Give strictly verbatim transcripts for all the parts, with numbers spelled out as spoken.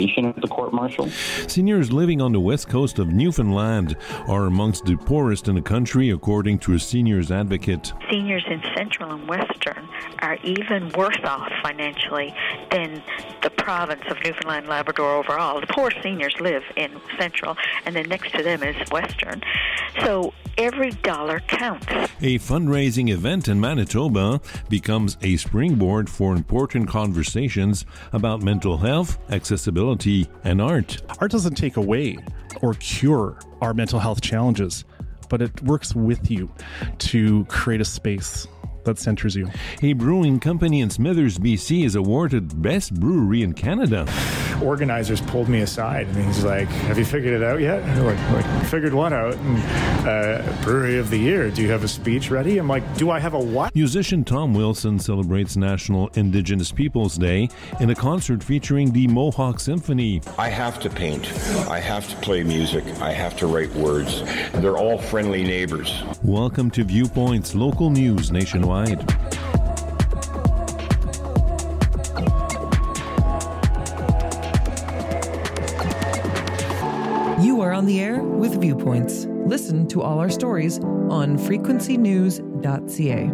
at the court-martial. Seniors living on the west coast of Newfoundland are amongst the poorest in the country, according to a seniors advocate. Seniors in Central and Western are even worse off financially than the province of Newfoundland Labrador overall. The poor seniors live in Central, and then next to them is Western. So every dollar counts. A fundraising event in Manitoba becomes a springboard for important conversations about mental health, accessibility, and art. Art doesn't take away or cure our mental health challenges, but it works with you to create a space that centers you. A brewing company in Smithers, B C is awarded Best Brewery in Canada. Organizers pulled me aside and he's like, have you figured it out yet? I'm like, like, figured what out? And, uh, Brewery of the Year. Do you have a speech ready? I'm like, do I have a what? Musician Tom Wilson celebrates National Indigenous Peoples Day in a concert featuring the Mohawk Symphony. I have to paint. I have to play music. I have to write words. They're all friendly neighbors. Welcome to Viewpoints, local news nationwide. You are on the air with Viewpoints. Listen to all our stories on frequency news dot c a.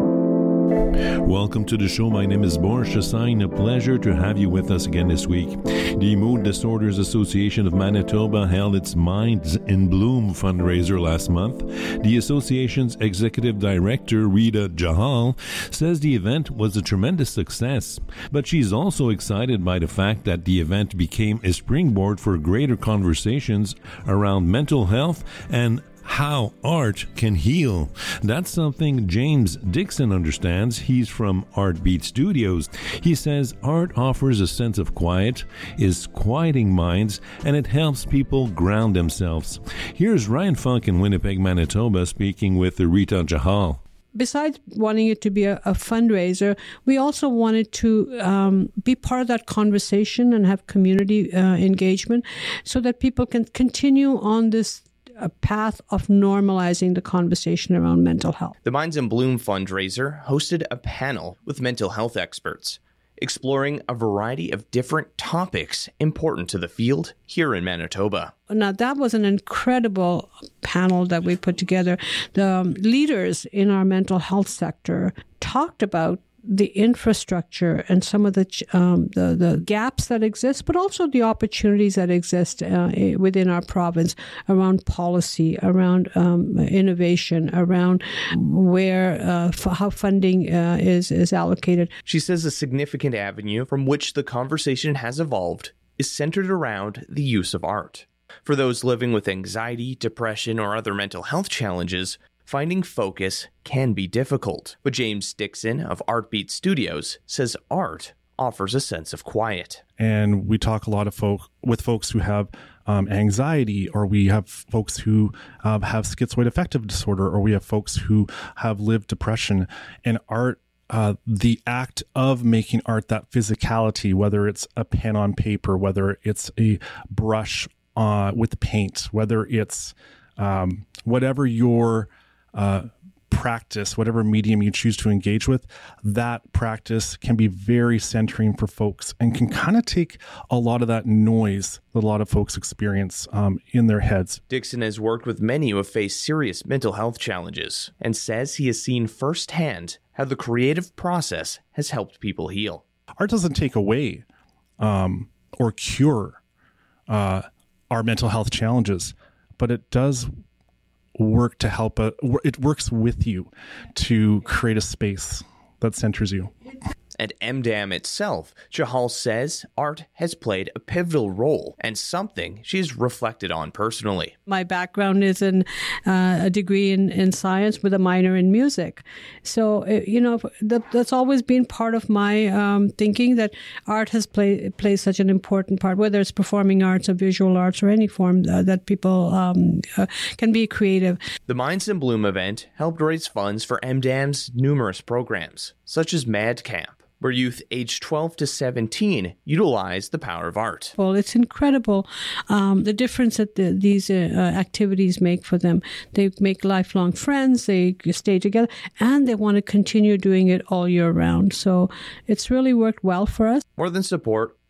Welcome to the show. My name is Boris Chassagne. A pleasure to have you with us again this week. The Mood Disorders Association of Manitoba held its Minds in Bloom fundraiser last month. The association's executive director, Rita Jahal, says the event was a tremendous success, but she's also excited by the fact that the event became a springboard for greater conversations around mental health and how art can heal. That's something James Dixon understands. He's from Artbeat Studios. He says art offers a sense of quiet, is quieting minds, and it helps people ground themselves. Here's Ryan Funk in Winnipeg, Manitoba, speaking with Rita Jahal. Besides wanting it to be a, a fundraiser, we also wanted to um, be part of that conversation and have community uh, engagement so that people can continue on this a path of normalizing the conversation around mental health. The Minds in Bloom fundraiser hosted a panel with mental health experts, exploring a variety of different topics important to the field here in Manitoba. Now, that was an incredible panel that we put together. The um, leaders in our mental health sector talked about the infrastructure and some of the, um, the the gaps that exist, but also the opportunities that exist uh, within our province around policy, around um, innovation, around where uh, f- how funding uh, is is allocated. She says a significant avenue from which the conversation has evolved is centered around the use of art. For those living with anxiety, depression, or other mental health challenges, finding focus can be difficult, but James Dixon of Artbeat Studios says art offers a sense of quiet. And we talk a lot of folk with folks who have um, anxiety, or we have folks who uh, have schizoid affective disorder, or we have folks who have lived depression. And art, uh, the act of making art, that physicality, whether it's a pen on paper, whether it's a brush uh, with paint, whether it's um, whatever your Uh, practice, whatever medium you choose to engage with, that practice can be very centering for folks and can kind of take a lot of that noise that a lot of folks experience um, in their heads. Dixon has worked with many who have faced serious mental health challenges and says he has seen firsthand how the creative process has helped people heal. Art doesn't take away um, or cure uh, our mental health challenges, but it does work to help, uh, it works with you to create a space that centers you. At M D A M itself, Jahal says art has played a pivotal role and something she's reflected on personally. My background is in uh, a degree in, in science with a minor in music. So, uh, you know, that, that's always been part of my um, thinking, that art has played plays such an important part, whether it's performing arts or visual arts or any form uh, that people um, uh, can be creative. The Minds in Bloom event helped raise funds for M D A M's numerous programs, such as Mad Camp, where youth aged twelve to seventeen utilize the power of art. Well, it's incredible um, the difference that the, these uh, activities make for them. They make lifelong friends, they stay together, and they want to continue doing it all year round. So it's really worked well for us. More than support,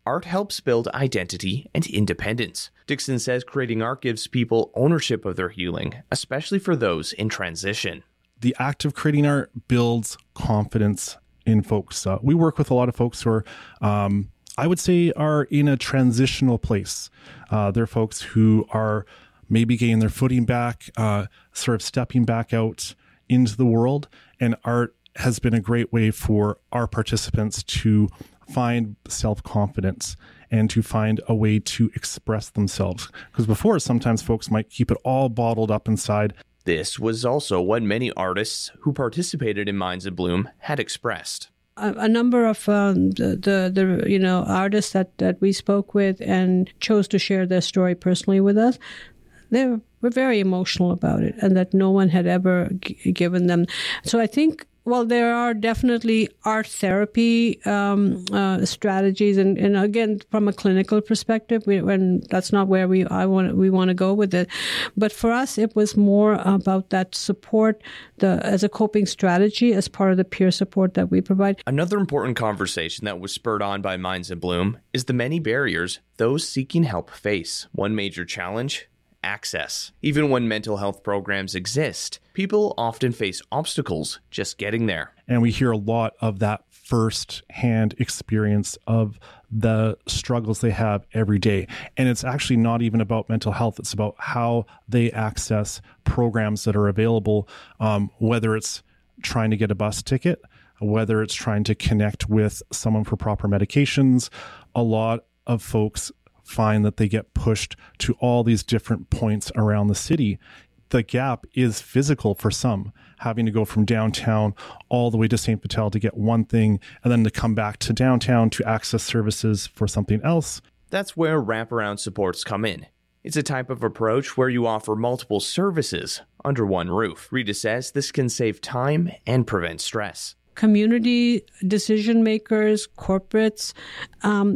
art helps build identity and independence. Dixon says creating art gives people ownership of their healing, especially for those in transition. The act of creating art builds confidence in folks. Uh, we work with a lot of folks who are, um, I would say, are in a transitional place. Uh, they're folks who are maybe getting their footing back, uh, sort of stepping back out into the world. And art has been a great way for our participants to find self-confidence and to find a way to express themselves. Because before, sometimes folks might keep it all bottled up inside. This was also what many artists who participated in Minds in Bloom had expressed. A, a number of um, the, the the you know artists that, that we spoke with and chose to share their story personally with us, they were very emotional about it, and that no one had ever g- given them. So I think, well, there are definitely art therapy um, uh, strategies, and, and again, from a clinical perspective, we, when that's not where we I want we want to go with it. But for us, it was more about that support, the as a coping strategy, as part of the peer support that we provide. Another important conversation that was spurred on by Minds in Bloom is the many barriers those seeking help face. One major challenge: access. Even when mental health programs exist, people often face obstacles just getting there. And we hear a lot of that first-hand experience of the struggles they have every day. And it's actually not even about mental health. It's about how they access programs that are available, um, whether it's trying to get a bus ticket, whether it's trying to connect with someone for proper medications. A lot of folks find that they get pushed to all these different points around the city. The gap is physical for some, having to go from downtown all the way to Saint Vital to get one thing, and then to come back to downtown to access services for something else. That's where wraparound supports come in. It's a type of approach where you offer multiple services under one roof. Rita says this can save time and prevent stress. Community decision makers, corporates, um,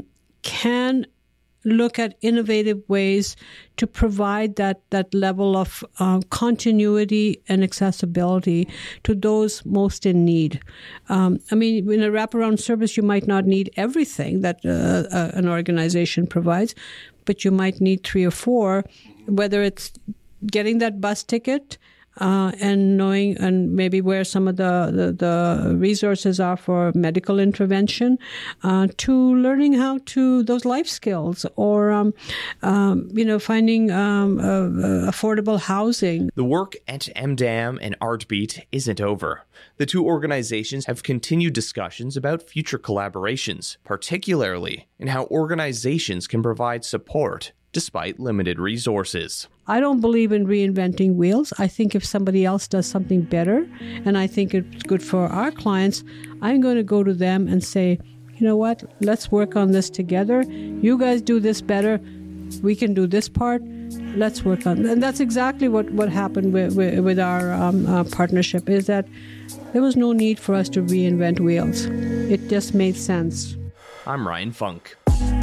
can look at innovative ways to provide that, that level of uh, continuity and accessibility to those most in need. Um, I mean, in a wraparound service, you might not need everything that uh, uh, an organization provides, but you might need three or four, whether it's getting that bus ticket, Uh, and knowing and maybe where some of the, the, the resources are for medical intervention, uh, to learning how to those life skills, or um, um, you know finding um, uh, uh, affordable housing. The work at M D A M and Artbeat isn't over. The two organizations have continued discussions about future collaborations, particularly in how organizations can provide support despite limited resources. I don't believe in reinventing wheels. I think if somebody else does something better, and I think it's good for our clients, I'm going to go to them and say, you know what, let's work on this together. You guys do this better. We can do this part. Let's work on it. And that's exactly what, what happened with, with, with our um, uh, partnership, is that there was no need for us to reinvent wheels. It just made sense. I'm Ryan Funk.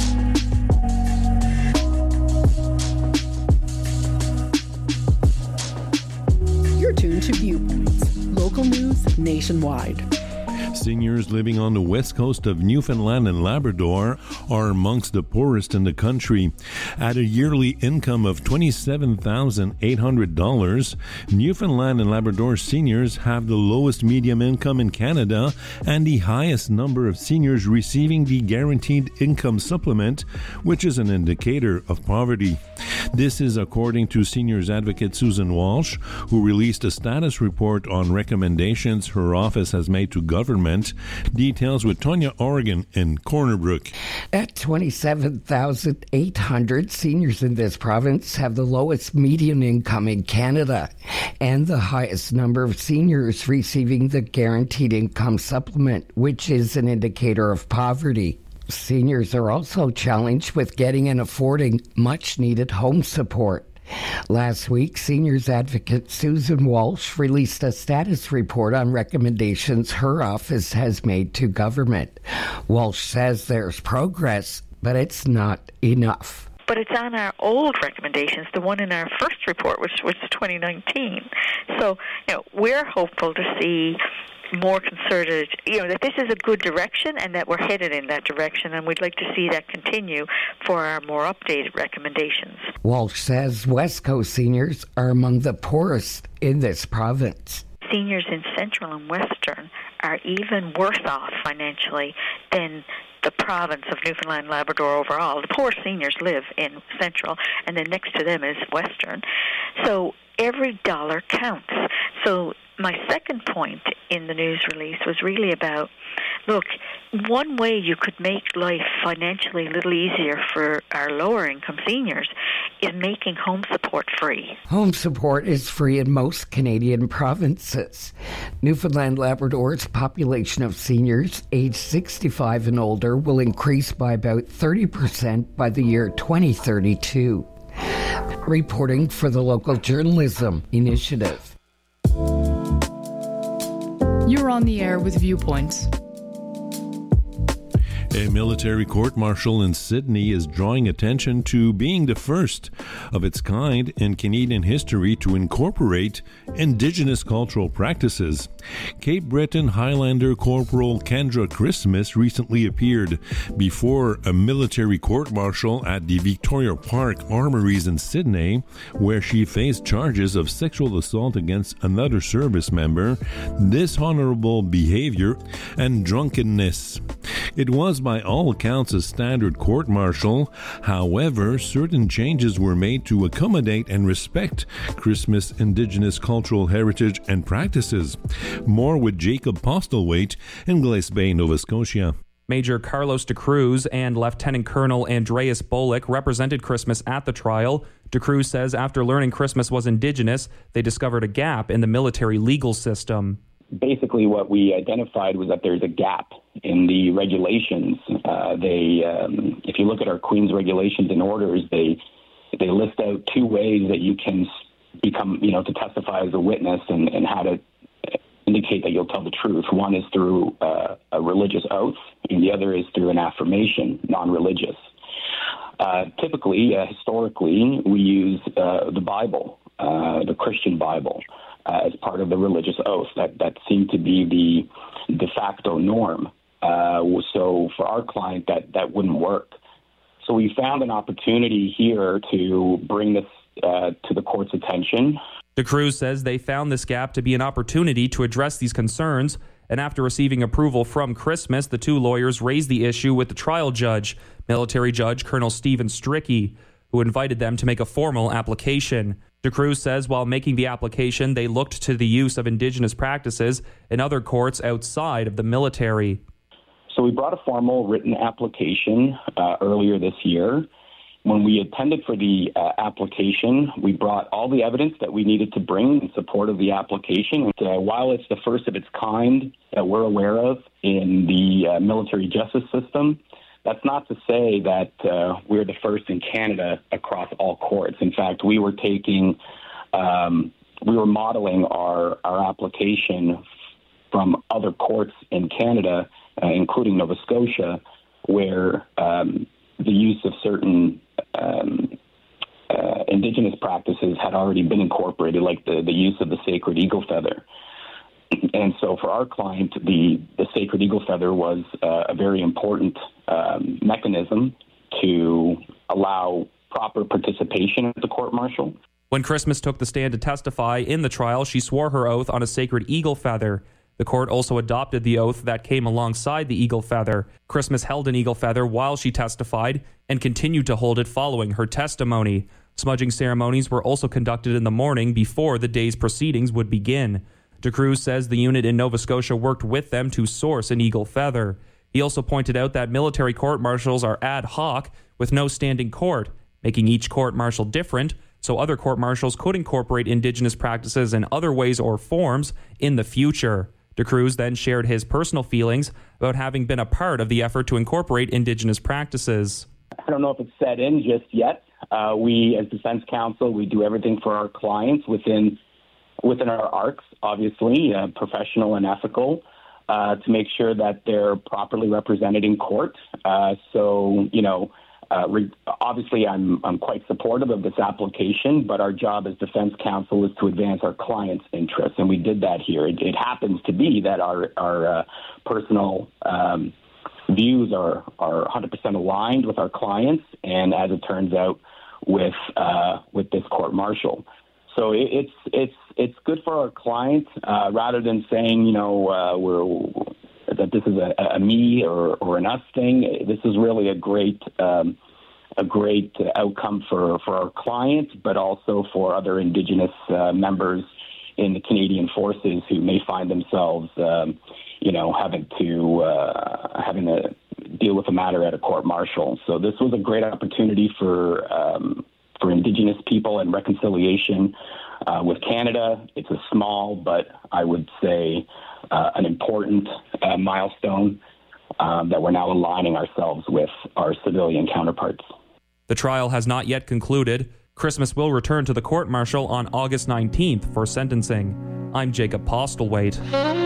You're tuned to Viewpoints, local news nationwide. Seniors living on the west coast of Newfoundland and Labrador are amongst the poorest in the country. At a yearly income of twenty-seven thousand eight hundred dollars, Newfoundland and Labrador seniors have the lowest medium income in Canada and the highest number of seniors receiving the Guaranteed Income Supplement, which is an indicator of poverty. This is according to seniors advocate Susan Walsh, who released a status report on recommendations her office has made to government. Details with Tonya Oregon in Corner Brook. At twenty-seven thousand eight hundred, seniors in this province have the lowest median income in Canada and the highest number of seniors receiving the Guaranteed Income Supplement, which is an indicator of poverty. Seniors are also challenged with getting and affording much-needed home support. Last week, seniors advocate Susan Walsh released a status report on recommendations her office has made to government. Walsh says there's progress, but it's not enough. But it's on our old recommendations, the one in our first report, which was twenty nineteen. So, you know, we're hopeful to see more concerted, you know, that this is a good direction and that we're headed in that direction, and we'd like to see that continue for our more updated recommendations. Walsh says West Coast seniors are among the poorest in this province. Seniors in Central and Western are even worse off financially than the province of Newfoundland Labrador overall. The poor seniors live in Central, and then next to them is Western. So every dollar counts. So my second point in the news release was really about, look, one way you could make life financially a little easier for our lower income seniors is making home support free. Home support is free in most Canadian provinces. Newfoundland Labrador's population of seniors aged sixty-five and older will increase by about thirty percent by the year twenty thirty-two. Reporting for the Local Journalism Initiative. You're on the air with Viewpoints. A military court-martial in Sydney is drawing attention to being the first of its kind in Canadian history to incorporate Indigenous cultural practices. Cape Breton Highlander Corporal Kendra Christmas recently appeared before a military court-martial at the Victoria Park Armories in Sydney, where she faced charges of sexual assault against another service member, dishonorable behavior, and drunkenness. It was by all accounts a standard court-martial. However, certain changes were made to accommodate and respect Christmas Indigenous cultural heritage and practices. More with Jacob Postlethwaite in Glace Bay, Nova Scotia. Major Carlos de Cruz and Lieutenant Colonel Andreas Bolick represented Christmas at the trial. De Cruz says after learning Christmas was Indigenous, they discovered a gap in the military legal system. Basically, what we identified was that there's a gap in the regulations. Uh, they, um, if you look at our Queen's regulations and orders, they they list out two ways that you can become, you know, to testify as a witness and, and how to indicate that you'll tell the truth. One is through uh, a religious oath, and the other is through an affirmation, non-religious. Uh, typically, uh, historically, we use uh, the Bible, uh, the Christian Bible, Uh, as part of the religious oath. That that seemed to be the de facto norm. Uh, so for our client, that, that wouldn't work. So we found an opportunity here to bring this uh, to the court's attention. De Cruz says they found this gap to be an opportunity to address these concerns, and after receiving approval from Christmas, the two lawyers raised the issue with the trial judge, military judge Colonel Stephen Strickey, who invited them to make a formal application. De Cruz says while making the application, they looked to the use of Indigenous practices in other courts outside of the military. So we brought a formal written application uh, earlier this year. When we attended for the uh, application, we brought all the evidence that we needed to bring in support of the application. And, uh, while it's the first of its kind that we're aware of in the uh, military justice system, that's not to say that uh, we're the first in Canada across all courts. In fact, we were taking, um, we were modeling our, our application from other courts in Canada, uh, including Nova Scotia, where um, the use of certain um, uh, Indigenous practices had already been incorporated, like the, the use of the sacred eagle feather. And so for our client, the, the sacred eagle feather was uh, a very important um, mechanism to allow proper participation at the court-martial. When Christmas took the stand to testify in the trial, she swore her oath on a sacred eagle feather. The court also adopted the oath that came alongside the eagle feather. Christmas held an eagle feather while she testified and continued to hold it following her testimony. Smudging ceremonies were also conducted in the morning before the day's proceedings would begin. De Cruz says the unit in Nova Scotia worked with them to source an eagle feather. He also pointed out that military court-martials are ad hoc with no standing court, making each court-martial different, so other court-martials could incorporate Indigenous practices in other ways or forms in the future. De Cruz then shared his personal feelings about having been a part of the effort to incorporate Indigenous practices. I don't know if it's set in just yet. Uh, we, as Defense Counsel, we do everything for our clients within within our arcs, obviously, uh, professional and ethical, uh, to make sure that they're properly represented in court. Uh, so, you know, uh, re- obviously I'm I'm quite supportive of this application, but our job as defense counsel is to advance our clients' interests, and we did that here. It, it happens to be that our our uh, personal um, views are are one hundred percent aligned with our clients, and as it turns out, with uh, with this court martial. So it, it's it's it's good for our client, uh, rather than saying, you know, uh, we're that this is a, a me or, or an us thing. This is really a great um, a great outcome for, for our client, but also for other Indigenous uh, members in the Canadian Forces who may find themselves, um, you know, having to uh, having to deal with a matter at a court martial. So this was a great opportunity for um, for Indigenous people and reconciliation uh, with Canada. It's a small, but I would say uh, an important uh, milestone um, that we're now aligning ourselves with our civilian counterparts. The trial has not yet concluded. Christmas will return to the court-martial on August nineteenth for sentencing. I'm Jacob Postlethwaite.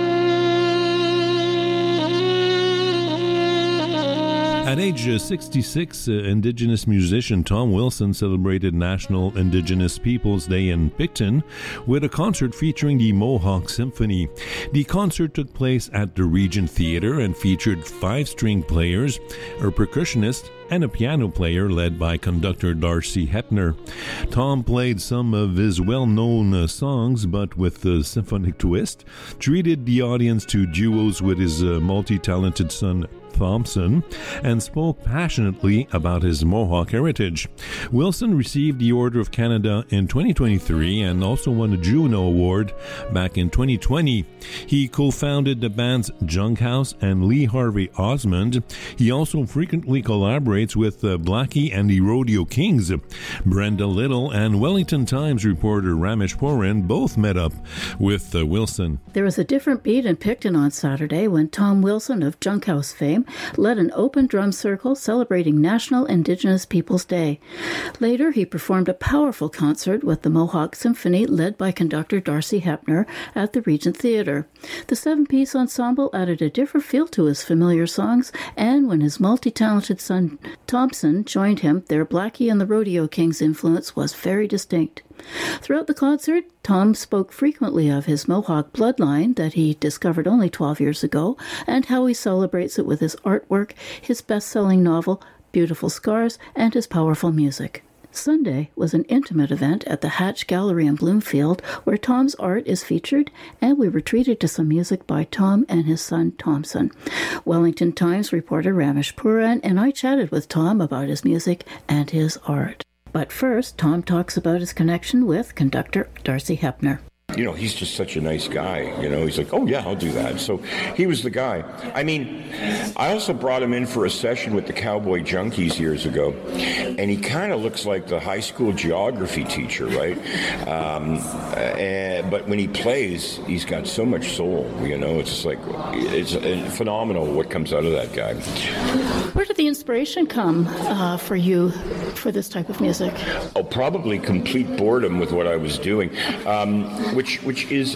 At age sixty-six, uh, Indigenous musician Tom Wilson celebrated National Indigenous Peoples Day in Picton with a concert featuring the Mohawk Symphony. The concert took place at the Regent Theatre and featured five-string players, a percussionist, and a piano player led by conductor Darcy Hepner. Tom played some of his well-known uh, songs, but with a symphonic twist, treated the audience to duos with his uh, multi-talented son Thompson, and spoke passionately about his Mohawk heritage. Wilson received the Order of Canada in twenty twenty-three and also won a Juno Award back in twenty twenty. He co-founded the bands Junkhouse and Lee Harvey Osmond. He also frequently collaborates with uh, Blackie and the Rodeo Kings. Brenda Little and Wellington Times reporter Ramesh Puran both met up with uh, Wilson. There was a different beat in Picton on Saturday when Tom Wilson of Junkhouse fame led an open drum circle celebrating National Indigenous Peoples Day. Later, he performed a powerful concert with the Mohawk Symphony led by conductor Darcy Hepner at the Regent Theatre. The seven-piece ensemble added a different feel to his familiar songs, and when his multi-talented son Thompson joined him, their Blackie and the Rodeo Kings influence was very distinct. Throughout the concert, Tom spoke frequently of his Mohawk bloodline that he discovered only twelve years ago and how he celebrates it with his artwork, his best-selling novel, Beautiful Scars, and his powerful music. Sunday was an intimate event at the Hatch Gallery in Bloomfield where Tom's art is featured, and we were treated to some music by Tom and his son Thompson. Wellington Times reporter Ramesh Puran and I chatted with Tom about his music and his art. But first, Tom talks about his connection with conductor Darcy Hepner. You know, he's just such a nice guy. You know, he's like, oh, yeah, I'll do that. So he was the guy. I mean, I also brought him in for a session with the Cowboy Junkies years ago, and he kind of looks like the high school geography teacher, right? Um, and, but when he plays, he's got so much soul, you know. It's just like, it's phenomenal what comes out of that guy. Where did the inspiration come uh, for you for this type of music? Oh, probably complete boredom with what I was doing. Um, which which is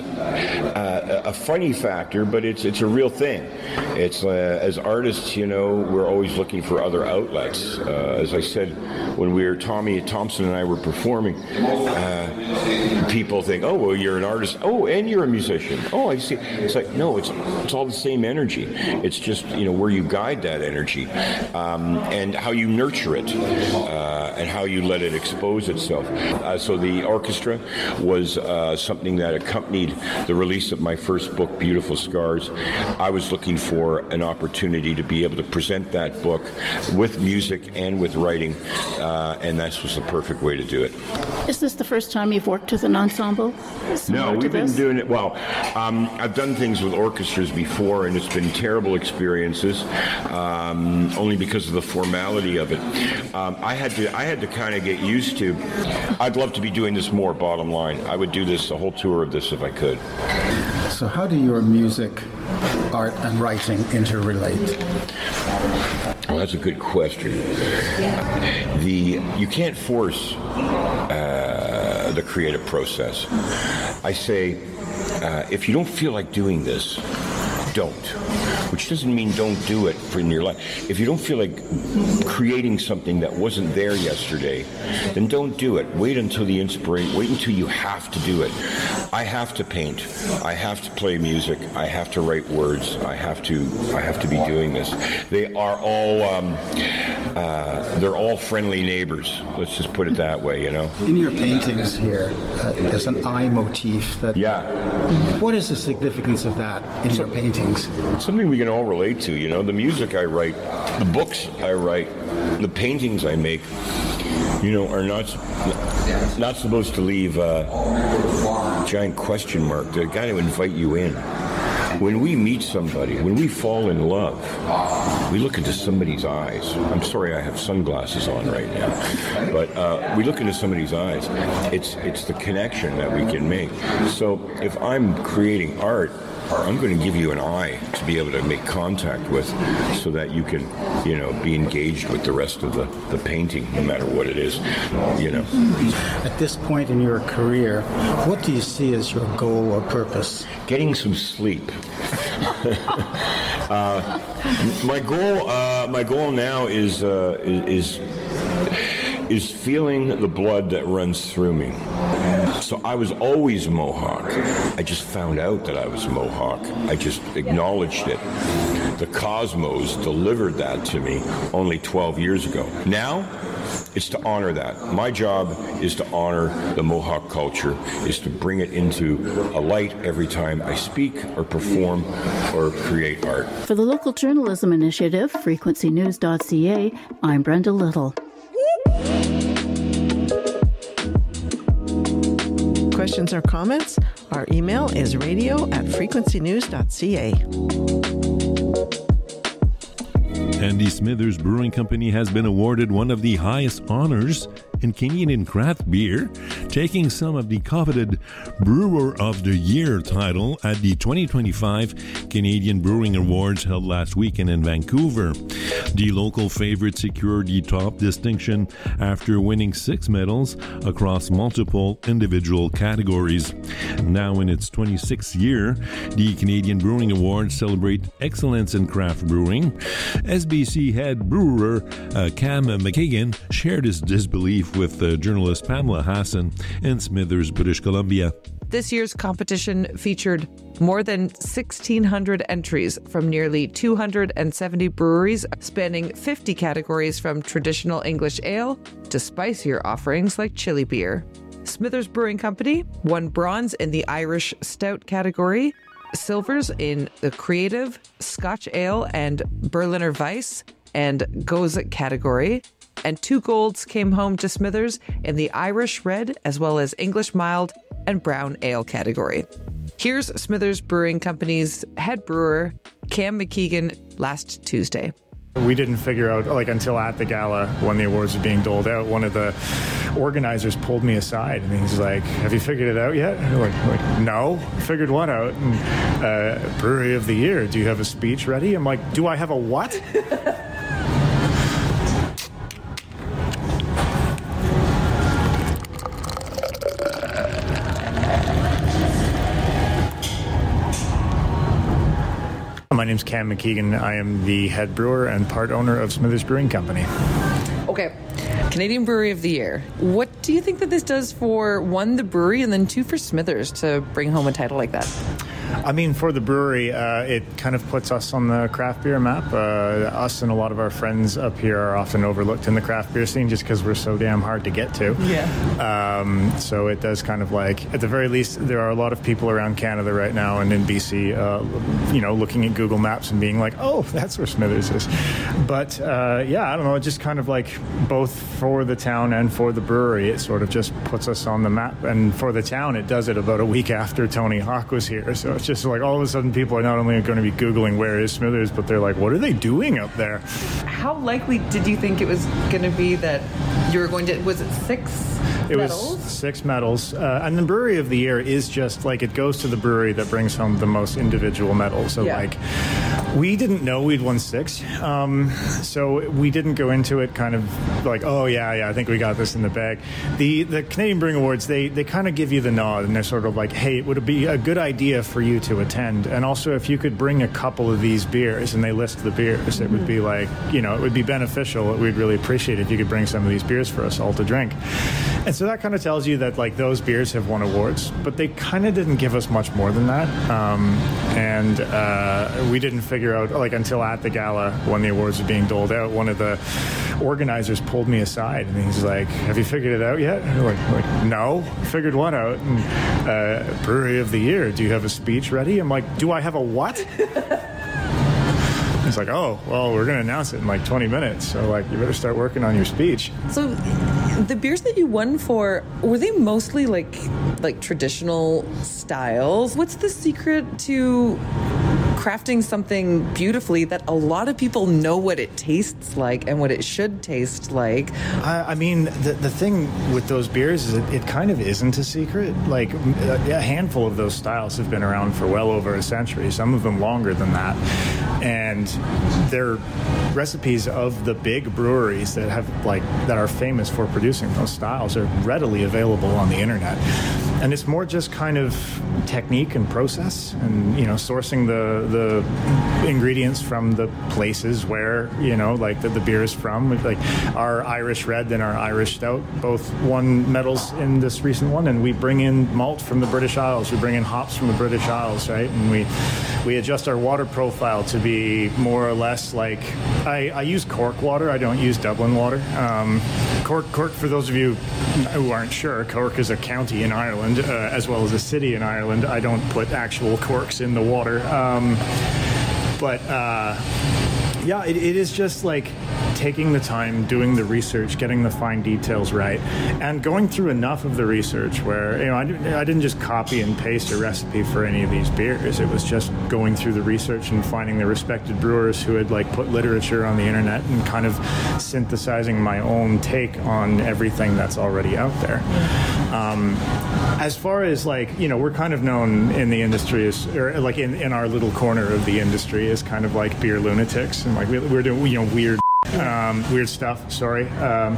uh, a funny factor, but it's it's a real thing. It's uh, as artists, you know, we're always looking for other outlets. Uh, as I said, when we were Tommy Thompson and I were performing, uh, people think, oh, well, you're an artist. Oh, and you're a musician. Oh, I see. It's like, no, it's it's all the same energy. It's just, you know, where you guide that energy um, and how you nurture it uh, and how you let it expose itself. Uh, so the orchestra was uh, something that accompanied the release of my first book, Beautiful Scars. I was looking for an opportunity to be able to present that book with music and with writing, uh, and this was the perfect way to do it. Is this the first time you've worked with an ensemble? No, we've been doing it, well, um, I've done things with orchestras before, and it's been terrible experiences, um, only because of the formality of it. Um, I had to, I had to kind of get used to, I'd love to be doing this more, bottom line. I would do this, a whole tour of this if I could. So how do your music, art, and writing interrelate? Well, that's a good question. The you can't force uh, the creative process. I say, uh, if you don't feel like doing this, don't. Which doesn't mean don't do it for in your life. If you don't feel like creating something that wasn't there yesterday, then don't do it. Wait until the inspiration, wait until you have to do it. I have to paint. I have to play music. I have to write words. I have to, I have to be doing this. They are all, um, uh, they're all friendly neighbors. Let's just put it that way, you know? In your paintings here, uh, there's an eye motif. That, yeah. What is the significance of that in so, your paintings? Something we can all relate to, you know? The music I write, the books I write, the paintings I make, you know, are not not supposed to leave a giant question mark. They've got to invite you in. When we meet somebody, when we fall in love, we look into somebody's eyes. I'm sorry I have sunglasses on right now, but uh, we look into somebody's eyes. It's it's the connection that we can make. So if I'm creating art, I'm going to give you an eye to be able to make contact with so that you can, you know, be engaged with the rest of the, the painting, no matter what it is, you know. At this point in your career, what do you see as your goal or purpose? Getting some sleep. uh, my goal, uh, my goal now is, uh, is, is feeling the blood that runs through me. So I was always Mohawk. I just found out that I was Mohawk. I just acknowledged it. The cosmos delivered that to me only twelve years ago. Now, it's to honor that. My job is to honor the Mohawk culture, is to bring it into a light every time I speak or perform or create art. For the Local Journalism Initiative, frequency news dot c a, I'm Brenda Little. Questions or comments? Our email is radio at frequency news dot c a. Andy Smithers Brewing Company has been awarded one of the highest honors in Canadian craft beer, taking some of the coveted Brewer of the Year title at the twenty twenty-five Canadian Brewing Awards held last weekend in Vancouver. The local favorite secured the top distinction after winning six medals across multiple individual categories. Now in its twenty-sixth year, the Canadian Brewing Awards celebrate excellence in craft brewing. S B C head brewer uh, Cam McKeegan shared his disbelief with uh, journalist Pamela Hassan in Smithers, British Columbia. This year's competition featured more than sixteen hundred entries from nearly two hundred seventy breweries, spanning fifty categories from traditional English ale to spicier offerings like chili beer. Smithers Brewing Company won bronze in the Irish Stout category, silvers in the Creative, Scotch Ale, and Berliner Weiss and Gose category, and two golds came home to Smithers in the Irish Red as well as English Mild and Brown Ale category. Here's Smithers Brewing Company's head brewer, Cam McKeegan, last Tuesday. We didn't figure out, like, until at the gala when the awards were being doled out, one of the organizers pulled me aside and he's like, have you figured it out yet? And like, like, no. Figured what out? And, uh, Brewery of the Year. Do you have a speech ready? I'm like, do I have a what? My name's Cam McKeegan. I am the head brewer and part owner of Smithers Brewing Company. Okay, Canadian Brewery of the Year. What do you think that this does for, one, the brewery, and then two, for Smithers to bring home a title like that? I mean, for the brewery, uh, it kind of puts us on the craft beer map. Uh, us and a lot of our friends up here are often overlooked in the craft beer scene just because we're so damn hard to get to. Yeah. Um, so it does kind of like, at the very least, there are a lot of people around Canada right now and in B C, uh, you know, looking at Google Maps and being like, oh, that's where Smithers is. But uh, yeah, I don't know, it just kind of like both for the town and for the brewery, it sort of just puts us on the map. And for the town, it does it about a week after Tony Hawk was here. So it's just like all of a sudden people are not only going to be Googling where is Smithers, but they're like, what are they doing up there? How likely did you think it was going to be that you were going to, was it six It medals? was six medals. Uh, and the Brewery of the Year is just like, it goes to the brewery that brings home the most individual medals. So Yeah. like, We didn't know we'd won six, um, so we didn't go into it kind of like, oh yeah, yeah, I think we got this in the bag. The the Canadian Brewing Awards, they they kind of give you the nod, and they're sort of like, hey, would it be a good idea for you to attend? And also, if you could bring a couple of these beers, and they list the beers, it would be like, you know, it would be beneficial. We'd really appreciate it if you could bring some of these beers for us all to drink. And so that kind of tells you that like those beers have won awards, but they kind of didn't give us much more than that, um, and uh, we didn't figure out, like, until at the gala when the awards were being doled out, one of the organizers pulled me aside and he's like, have you figured it out yet? And like, like, no. Figured what out? And, uh, Brewery of the Year, do you have a speech ready? I'm like, do I have a what? He's like, oh, well, we're going to announce it in like twenty minutes, so like you better start working on your speech. So the beers that you won for, were they mostly like like traditional styles? What's the secret to crafting something beautifully that a lot of people know what it tastes like and what it should taste like? I, I mean, the the thing with those beers is it, it kind of isn't a secret. Like, a, a handful of those styles have been around for well over a century, some of them longer than that. And they're recipes of the big breweries that have like that are famous for producing those styles are readily available on the internet. And it's more just kind of technique and process, and you know, sourcing the the ingredients from the places where, you know, like the, the beer is from. Like our Irish Red and our Irish Stout both won medals in this recent one, and we bring in malt from the British Isles, we bring in hops from the British Isles, right? And we we adjust our water profile to be more or less like, I, I use Cork water, I don't use Dublin water. Um, Cork, Cork, for those of you who aren't sure, Cork is a county in Ireland, uh, as well as a city in Ireland. I don't put actual corks in the water. Um, but uh, yeah, it, it is just like taking the time, doing the research, getting the fine details right, and going through enough of the research where, you know, I, didn't, I didn't just copy and paste a recipe for any of these beers. It was just going through the research and finding the respected brewers who had like put literature on the internet and kind of synthesizing my own take on everything that's already out there. Um, as far as like, you know, we're kind of known in the industry as, or like in, in our little corner of the industry as kind of like beer lunatics, and like we, we're doing, you know, weird Um, weird stuff, sorry. Um,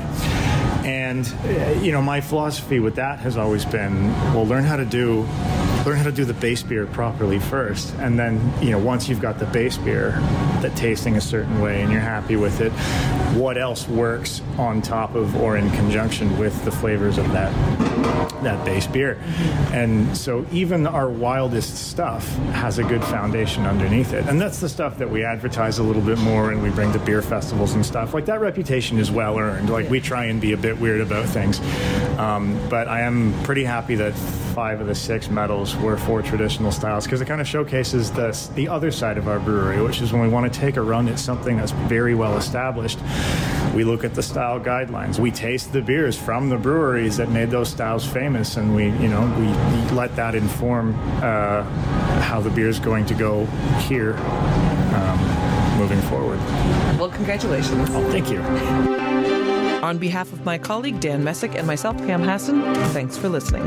and, uh, you know, my philosophy with that has always been, well, learn how to do learn how to do the base beer properly first. And then, you know, once you've got the base beer that tasting a certain way and you're happy with it, what else works on top of or in conjunction with the flavors of that that base beer. And so even our wildest stuff has a good foundation underneath it. And that's the stuff that we advertise a little bit more and we bring to beer festivals and stuff. Like, that reputation is well earned. Like, we try and be a bit weird about things. Um, but I am pretty happy that five of the six medals were for traditional styles, because it kind of showcases the, the other side of our brewery, which is when we want to take a run at something that's very well established, we look at the style guidelines. We taste the beers from the breweries that made those styles famous, and we, you know, we let that inform uh, how the beer is going to go here um, moving forward. Well, congratulations. Oh, thank you. On behalf of my colleague Dan Messick and myself, Pam Hassan, thanks for listening.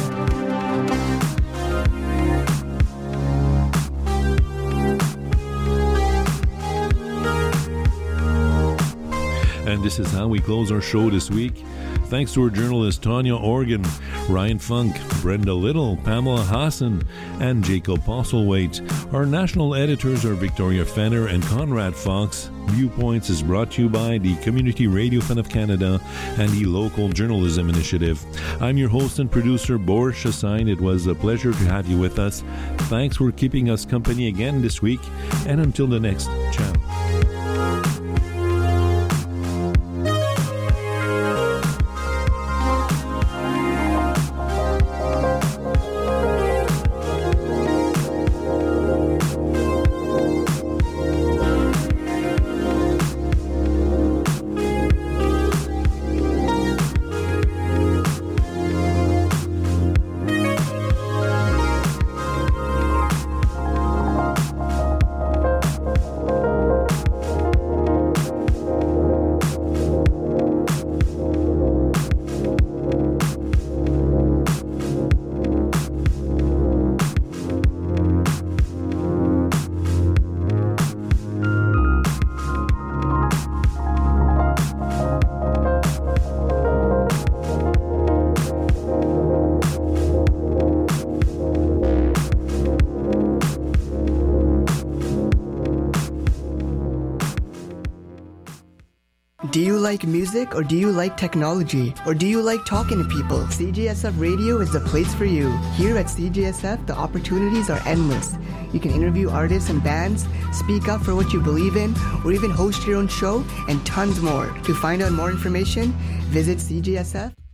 And this is how we close our show this week. Thanks to our journalists Tanya Organ, Ryan Funk, Brenda Little, Pamela Hassan, and Jacob Postlethwaite. Our national editors are Victoria Fenner and Conrad Fox. Viewpoints is brought to you by the Community Radio Fund of Canada and the Local Journalism Initiative. I'm your host and producer, Boris Chassagne. It was a pleasure to have you with us. Thanks for keeping us company again this week, and until the next, ciao. Thank you. like music, or do you like technology? Or do you like talking to people? C J S F Radio is the place for you. Here at C J S F, the opportunities are endless. You can interview artists and bands, speak up for what you believe in, or even host your own show, and tons more. To find out more information, visit C J S F.